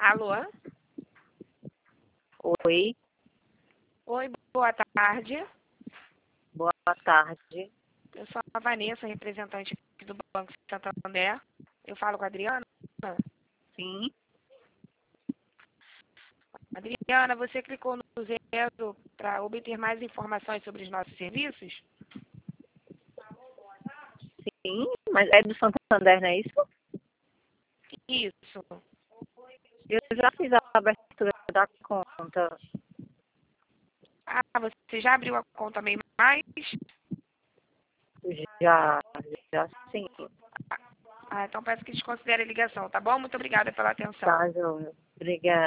Alô? Oi, Oi, boa tarde. boa tarde. Eu sou a Vanessa, representante aqui do Banco Santander. Eu falo com a Adriana. Sim, Adriana, você clicou no zero para obter mais informações sobre os nossos serviços? sim, mas é do Santander, não é isso? Isso. Eu já fiz a abertura da conta. Ah, você já abriu a conta meio mais? Já, já sim. Ah, então peço que desconsidere a ligação, tá bom? Muito obrigada pela atenção. Tá, Júnior. Obrigada.